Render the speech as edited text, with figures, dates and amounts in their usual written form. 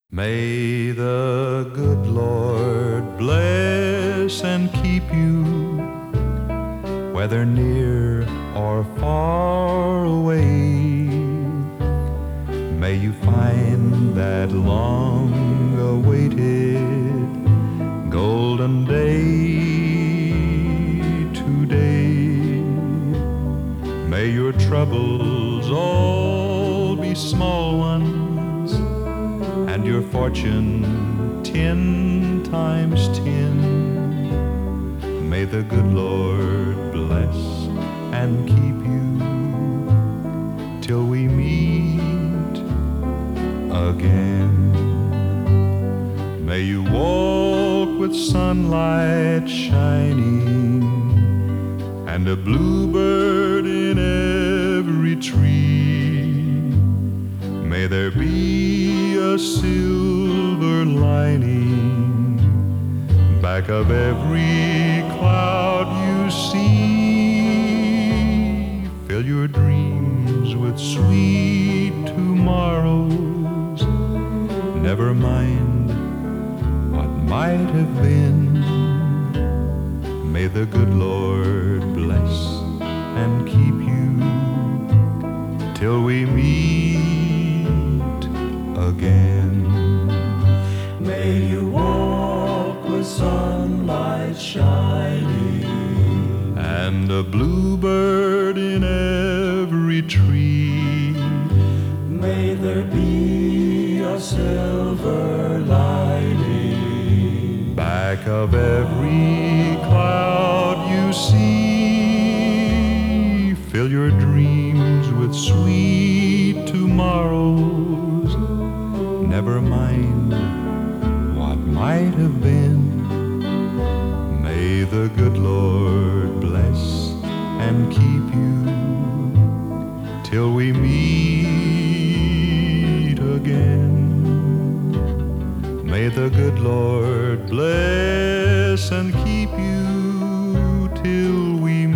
May the good Lord bless and keep you, whether near or far away. May you find that long-awaited golden day today. May your troubles all be small ones, and your fortune 10 times 10. May the good Lord bless and keep you till we meet again. May you walk with sunlight shining and a bluebird in every tree. May there be a silver lining back of every cloud you see. Fill your dreams with sweet tomorrows. Never mind what might have been. May the good Lord bless and keep you till we meet again. May you walk with sunlight shining and a bluebird in every tree. May there be a silver lining back of every cloud you see. Fill your dreams with sweet tomorrows. Never mind what might have been. May the good Lord bless and keep you till we meet again. May the good Lord bless and keep you till we